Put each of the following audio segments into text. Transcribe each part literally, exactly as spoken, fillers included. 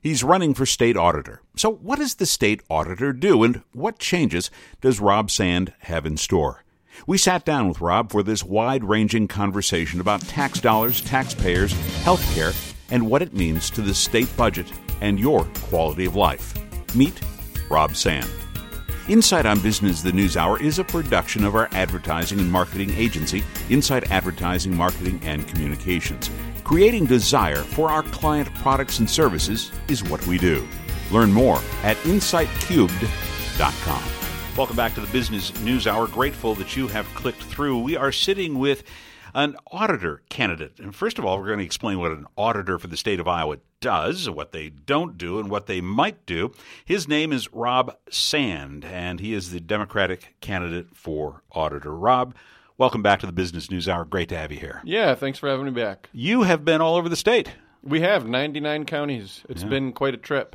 He's running for state auditor. So what does the state auditor do, and what changes does Rob Sand have in store? We sat down with Rob for this wide-ranging conversation about tax dollars, taxpayers, health care, and what it means to the state budget and your quality of life. Meet Rob Sand. Inside on Business the News Hour is a production of our advertising and marketing agency, Inside Advertising, Marketing, and Communications. Creating desire for our client products and services is what we do. Learn more at insight cubed dot com. Welcome back to the Business News Hour. Grateful that you have clicked through. We are sitting with an auditor candidate. And first of all, we're going to explain what an auditor for the state of Iowa does, what they don't do, and what they might do. His name is Rob Sand, and he is the Democratic candidate for auditor. Rob, welcome back to the Business News Hour. Great to have you here. Yeah, thanks for having me back. You have been all over the state. We have ninety-nine counties. It's yeah. been quite a trip.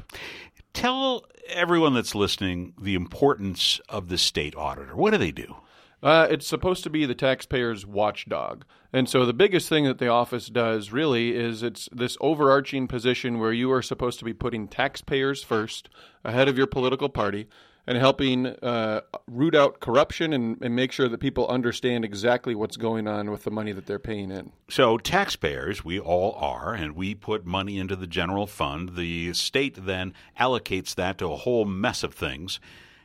Tell everyone that's listening the importance of the state auditor. What do they do? Uh, it's supposed to be the taxpayer's watchdog. And so the biggest thing that the office does really is it's this overarching position where you are supposed to be putting taxpayers first ahead of your political party and helping uh, root out corruption and, and make sure that people understand exactly what's going on with the money that they're paying in. So taxpayers, we all are, and we put money into the general fund. The state then allocates that to a whole mess of things.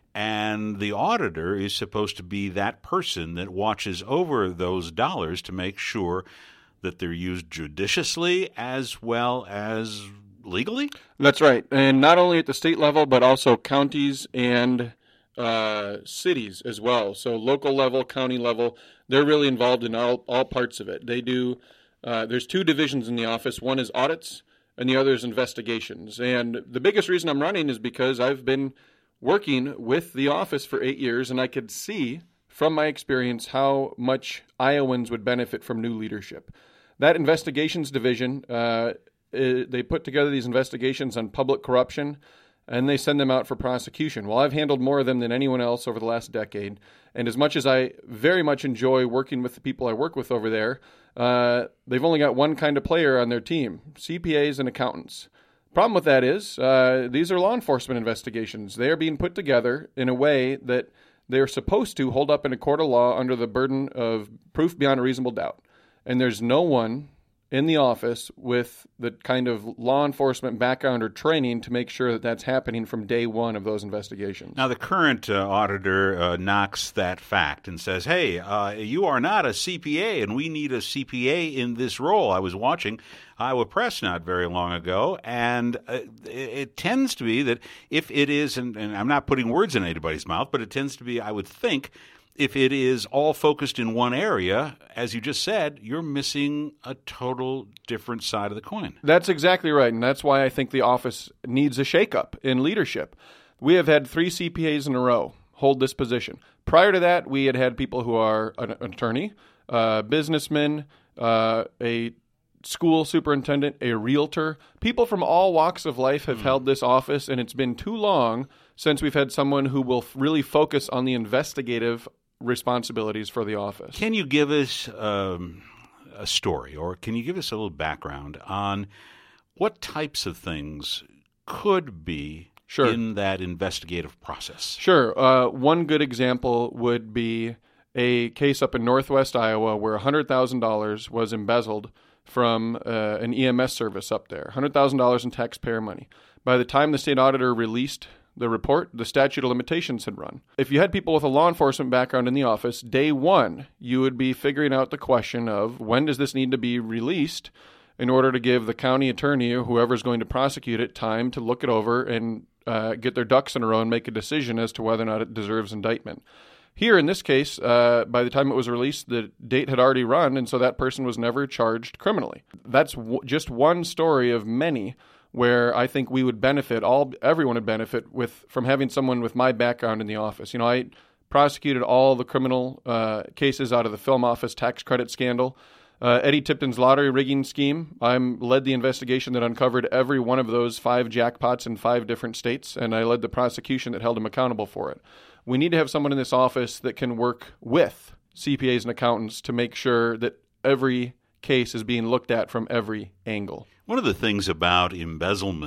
And the auditor is supposed to be that person that watches over those dollars to make sure that they're used judiciously as well as legally? That's right. And not only at the state level, but also counties and uh, cities as well. So local level, county level, they're really involved in all, all parts of it. They do, uh, there's two divisions in the office. One is audits and the other is investigations. And the biggest reason I'm running is because I've been working with the office for eight years, and I could see from my experience how much Iowans would benefit from new leadership. That investigations division, uh, they put together these investigations on public corruption, and they send them out for prosecution. Well, I've handled more of them than anyone else over the last decade, and as much as I very much enjoy working with the people I work with over there, uh, they've only got one kind of player on their team, C P As and accountants. Problem with that is uh, these are law enforcement investigations. They are being put together in a way that they are supposed to hold up in a court of law under the burden of proof beyond a reasonable doubt. And there's no one in the office with the kind of law enforcement background or training to make sure that that's happening from day one of those investigations. Now, the current uh, auditor uh, knocks that fact and says, hey, uh, you are not a C P A, and we need a C P A in this role. I was watching Iowa Press not very long ago, and uh, it, it tends to be that if it is, and, and I'm not putting words in anybody's mouth, but it tends to be, I would think, if it is all focused in one area, as you just said, you're missing a total different side of the coin. That's exactly right, and that's why I think the office needs a shakeup in leadership. We have had three C P As in a row hold this position. Prior to that, we had had people who are an attorney, a businessman, uh, a school superintendent, a realtor. People from all walks of life have mm. held this office, and it's been too long since we've had someone who will really focus on the investigative responsibilities for the office. Can you give us um, a story, or can you give us a little background on what types of things could be sure. in that investigative process? Sure. Uh, one good example would be a case up in northwest Iowa where one hundred thousand dollars was embezzled from uh, an E M S service up there, one hundred thousand dollars in taxpayer money. By the time the state auditor released the report, the statute of limitations had run. If you had people with a law enforcement background in the office, day one, you would be figuring out the question of when does this need to be released in order to give the county attorney or whoever's going to prosecute it time to look it over and uh, get their ducks in a row and make a decision as to whether or not it deserves indictment. Here, in this case, uh, by the time it was released, the date had already run, and so that person was never charged criminally. That's w- just one story of many where I think we would benefit, all everyone would benefit with from having someone with my background in the office. You know, I prosecuted all the criminal uh, cases out of the film office tax credit scandal. Uh, Eddie Tipton's lottery rigging scheme, I led the investigation that uncovered every one of those five jackpots in five different states, and I led the prosecution that held him accountable for it. We need to have someone in this office that can work with C P As and accountants to make sure that every case is being looked at from every angle. One of the things about embezzlement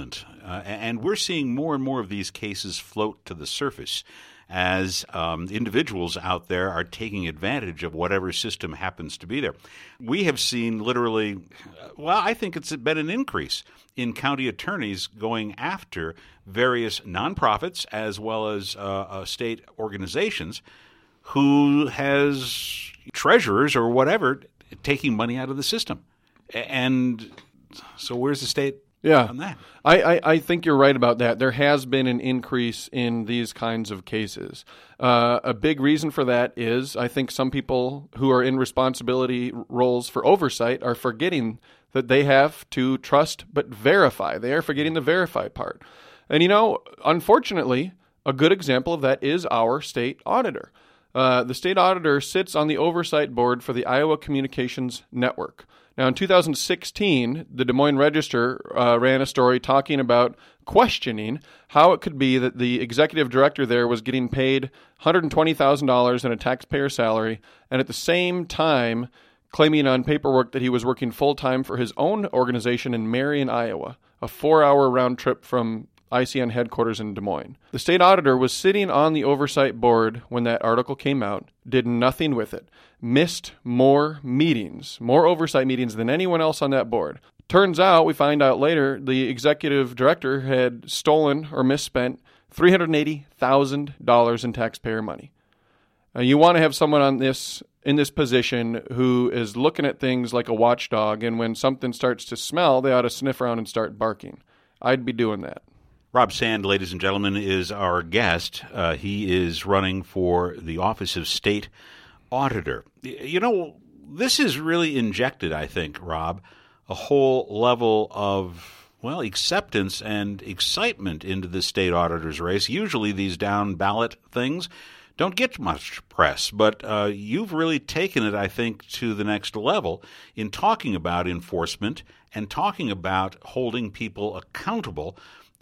Uh, and we're seeing more and more of these cases float to the surface as um, individuals out there are taking advantage of whatever system happens to be there. We have seen literally, well, I think it's been an increase in county attorneys going after various nonprofits as well as uh, uh, state organizations who has treasurers or whatever taking money out of the system. And so where's the state yeah. on that? I, I, I think you're right about that. There has been an increase in these kinds of cases. Uh, a big reason for that is I think some people who are in responsibility roles for oversight are forgetting that they have to trust but verify. They are forgetting the verify part. And, you know, unfortunately, a good example of that is our state auditor. Uh, the state auditor sits on the oversight board for the Iowa Communications Network. Now, in two thousand sixteen, the Des Moines Register uh, ran a story talking about questioning how it could be that the executive director there was getting paid one hundred twenty thousand dollars in a taxpayer salary and at the same time claiming on paperwork that he was working full-time for his own organization in Marion, Iowa, a four-hour round trip from I C N headquarters in Des Moines. The state auditor was sitting on the oversight board when that article came out, did nothing with it, missed more meetings, more oversight meetings than anyone else on that board. Turns out, we find out later, the executive director had stolen or misspent three hundred eighty thousand dollars in taxpayer money. Now, you want to have someone on this in this position who is looking at things like a watchdog, and when something starts to smell, they ought to sniff around and start barking. I'd be doing that. Rob Sand, ladies and gentlemen, is our guest. Uh, he is running for the Office of State Auditor. You know, this has really injected, I think, Rob, a whole level of, well, acceptance and excitement into the state auditor's race. Usually these down-ballot things don't get much press, but uh, you've really taken it, I think, to the next level in talking about enforcement and talking about holding people accountable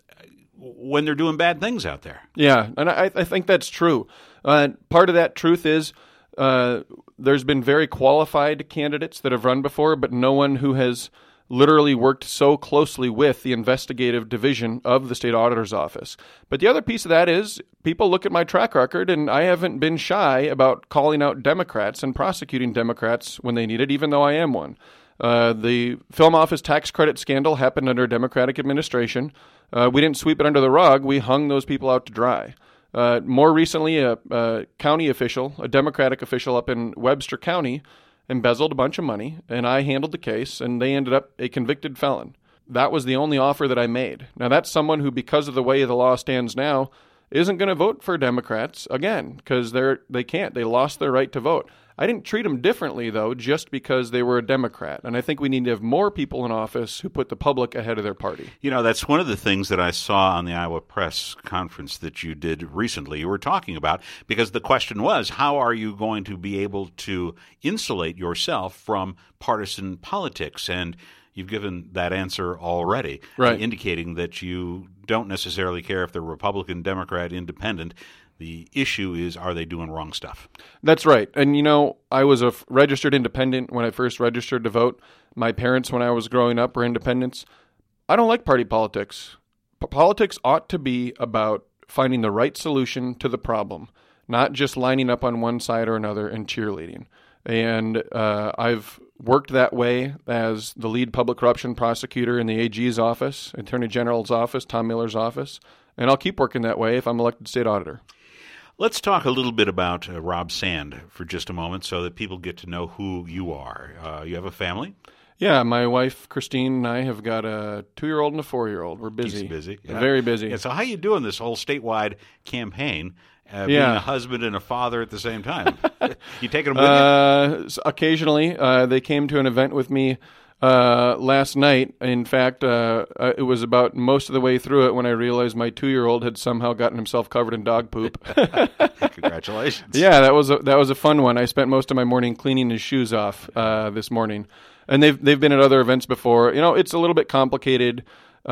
when they're doing bad things out there. Yeah, and I, I think that's true. Uh, part of that truth is uh, there's been very qualified candidates that have run before, but no one who has literally worked so closely with the investigative division of the state auditor's office. But the other piece of that is people look at my track record, and I haven't been shy about calling out Democrats and prosecuting Democrats when they need it, even though I am one. Uh, the film office tax credit scandal happened under a Democratic administration. Uh, we didn't sweep it under the rug. We hung those people out to dry. Uh, more recently, a, a county official, a Democratic official up in Webster County, embezzled a bunch of money, and I handled the case, and they ended up a convicted felon. That was the only offer that I made. Now, that's someone who, because of the way the law stands now, isn't going to vote for Democrats again, because they're they can't. They lost their right to vote. I didn't treat them differently, though, just because they were a Democrat. And I think we need to have more people in office who put the public ahead of their party. You know, that's one of the things that I saw on the Iowa Press conference that you did recently, you were talking about, because the question was, how are you going to be able to insulate yourself from partisan politics? And you've given that answer already, right, indicating that you don't necessarily care if they're Republican, Democrat, Independent. The issue is, are they doing wrong stuff? That's right. And, you know, I was a f- registered independent when I first registered to vote. My parents, when I was growing up, were independents. I don't like party politics. P- politics ought to be about finding the right solution to the problem, not just lining up on one side or another and cheerleading. And uh, I've worked that way as the lead public corruption prosecutor in the A G's office, Attorney General's office, Tom Miller's office, and I'll keep working that way if I'm elected state auditor. Let's talk a little bit about uh, Rob Sand for just a moment so that people get to know who you are. Uh, you have a family? Yeah, my wife, Christine, and I have got a two-year-old and a four-year-old. We're busy. He's busy. Yeah. Very busy. Yeah, so how are you doing this whole statewide campaign, uh, being yeah. a husband and a father at the same time? You taking them with uh, you? Occasionally. Uh, they came to an event with me Uh, last night. In fact, uh, it was about most of the way through it when I realized my two-year-old had somehow gotten himself covered in dog poop. Congratulations. Yeah, that was a, that was a fun one. I spent most of my morning cleaning his shoes off uh, this morning, and they've they've been at other events before. You know, it's a little bit complicated,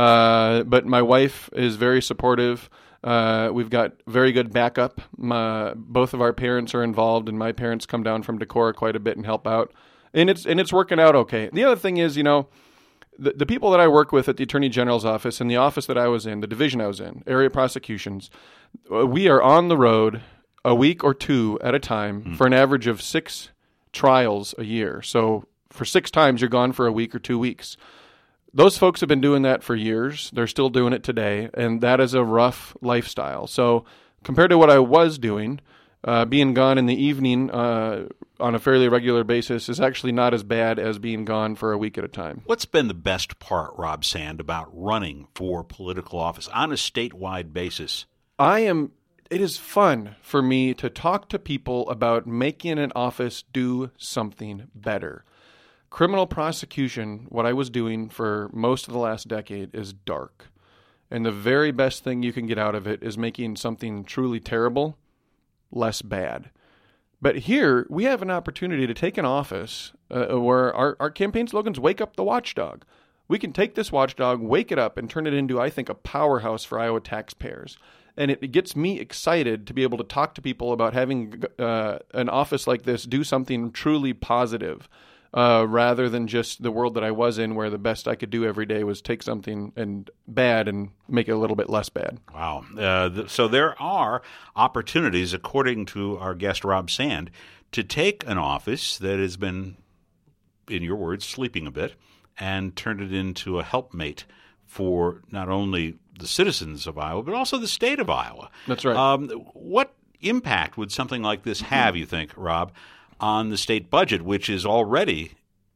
uh, but my wife is very supportive. Uh, we've got very good backup. My, both of our parents are involved, and my parents come down from Decorah quite a bit and help out. And it's and it's working out okay. The other thing is, you know, the, the people that I work with at the Attorney General's office and the office that I was in, the division I was in, area prosecutions, we are on the road a week or two at a time mm. for an average of six trials a year. So for six times, you're gone for a week or two weeks. Those folks have been doing that for years. They're still doing it today, and that is a rough lifestyle. So compared to what I was doing, uh, being gone in the evening uh, on a fairly regular basis is actually not as bad as being gone for a week at a time. What's been the best part, Rob Sand, about running for political office on a statewide basis? I am. It is fun for me to talk to people about making an office do something better. Criminal prosecution, what I was doing for most of the last decade, is dark. And the very best thing you can get out of it is making something truly terrible less bad. But here, we have an opportunity to take an office uh, where our, our campaign slogans wake up the watchdog. We can take this watchdog, wake it up, and turn it into, I think, a powerhouse for Iowa taxpayers. And it, it gets me excited to be able to talk to people about having uh, an office like this do something truly positive, uh, rather than just the world that I was in, where the best I could do every day was take something and bad and make it a little bit less bad. Wow. Uh, th- so there are opportunities, according to our guest Rob Sand, to take an office that has been, in your words, sleeping a bit and turn it into a helpmate for not only the citizens of Iowa, but also the state of Iowa. That's right. Um, what impact would something like this have, you think, Rob, on the state budget, which is already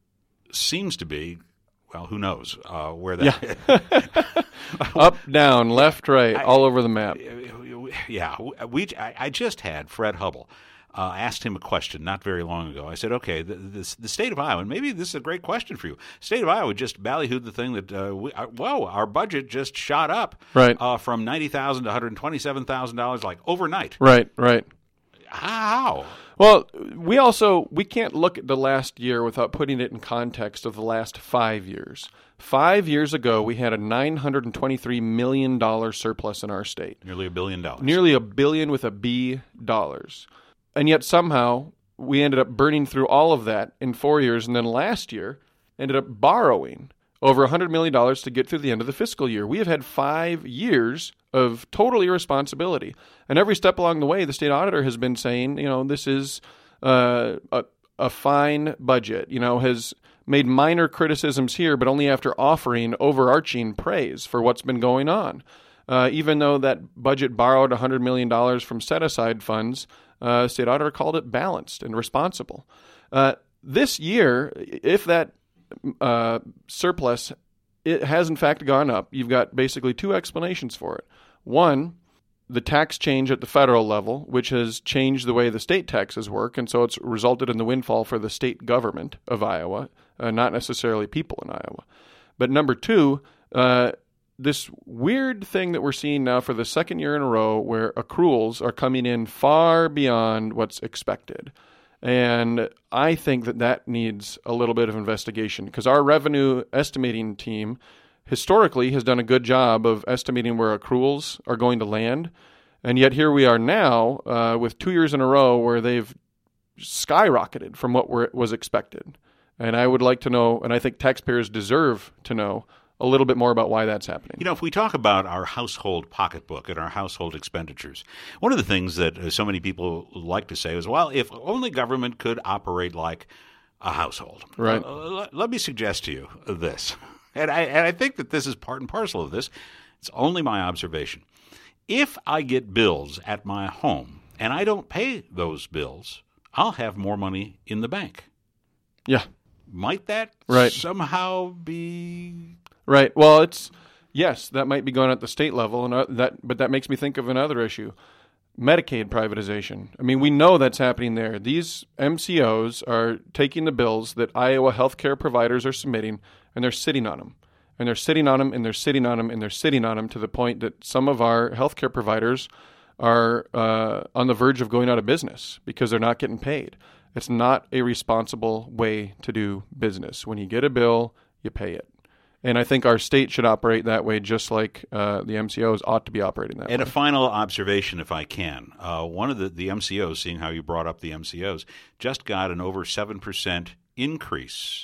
seems to be, well, who knows uh, where that yeah. Up, down, left, right, I, all over the map. Yeah. we. I, I just had Fred Hubble. Uh, asked him a question not very long ago. I said, okay, the, the, the state of Iowa, and maybe this is a great question for you. State of Iowa just ballyhooed the thing that, uh, we, uh, whoa, our budget just shot up right. uh, from ninety thousand dollars to one hundred twenty-seven thousand dollars like overnight. Right, right. How? Well, we also, we can't look at the last year without putting it in context of the last five years. Five years ago, we had a nine hundred twenty-three million dollars surplus in our state. Nearly a billion dollars. Nearly a billion with a B dollars. And yet somehow we ended up burning through all of that in four years, and then last year ended up borrowing over one hundred million dollars to get through the end of the fiscal year. We have had five years of total irresponsibility. And every step along the way, the state auditor has been saying, you know, this is uh, a, a fine budget, you know, has made minor criticisms here, but only after offering overarching praise for what's been going on. Uh, even though that budget borrowed one hundred million dollars from set-aside funds, Uh, state auditor called it balanced and responsible. Uh, this year, if that uh, surplus it has in fact gone up, you've got basically two explanations for it. One, the tax change at the federal level, which has changed the way the state taxes work, and so it's resulted in the windfall for the state government of Iowa, uh, not necessarily people in Iowa. But number two, uh, this weird thing that we're seeing now for the second year in a row where accruals are coming in far beyond what's expected. And I think that that needs a little bit of investigation because our revenue estimating team historically has done a good job of estimating where accruals are going to land. And yet here we are now uh, with two years in a row where they've skyrocketed from what were, was expected. And I would like to know, and I think taxpayers deserve to know, a little bit more about why that's happening. You know, if we talk about our household pocketbook and our household expenditures, one of the things that uh, so many people like to say is, well, if only government could operate like a household. Right. Uh, let, let me suggest to you this, and I, and I think that this is part and parcel of this. It's only my observation. If I get bills at my home and I don't pay those bills, I'll have more money in the bank. Yeah. Might that right. somehow be... Right. Well, it's yes, that might be going at the state level, and uh, that, but that makes me think of another issue: Medicaid privatization. I mean, we know that's happening there. These M C Os are taking the bills that Iowa healthcare providers are submitting, and they're sitting on them, and they're sitting on them, and they're sitting on them, and they're sitting on them to the point that some of our healthcare providers are uh, on the verge of going out of business because they're not getting paid. It's not a responsible way to do business. When you get a bill, you pay it. And I think our state should operate that way, just like uh, the M C Os ought to be operating that and way. And a final observation, if I can. Uh, one of the, the M C Os, seeing how you brought up the M C Os, just got an over seven percent increase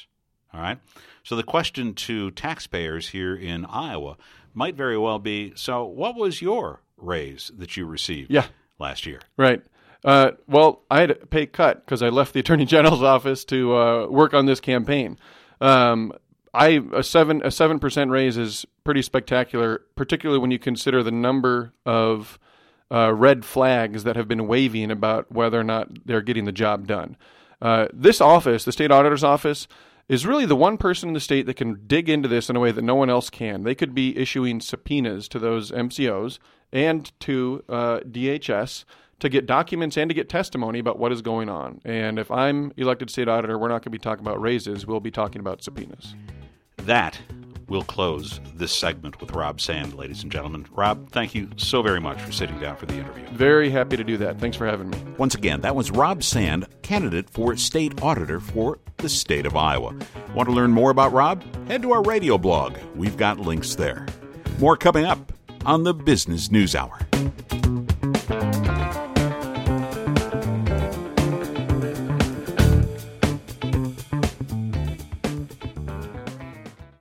All right. So the question to taxpayers here in Iowa might very well be, so what was your raise that you received yeah. last year? Right. Uh, well, I had a pay cut because I left the Attorney General's office to uh, work on this campaign. Um, I a seven a seven percent raise is pretty spectacular, particularly when you consider the number of uh, red flags that have been waving about whether or not they're getting the job done. Uh, this office, the state auditor's office, is really the one person in the state that can dig into this in a way that no one else can. They could be issuing subpoenas to those M C Os and to uh, D H S to get documents and to get testimony about what is going on. And if I'm elected state auditor, we're not going to be talking about raises. We'll be talking about subpoenas. That will close this segment with Rob Sand, ladies and gentlemen. Rob, thank you so very much for sitting down for the interview. Very happy to do that. Thanks for having me. Once again, that was Rob Sand, candidate for state auditor for the state of Iowa. Want to learn more about Rob? Head to our radio blog. We've got links there. More coming up on the Business News Hour.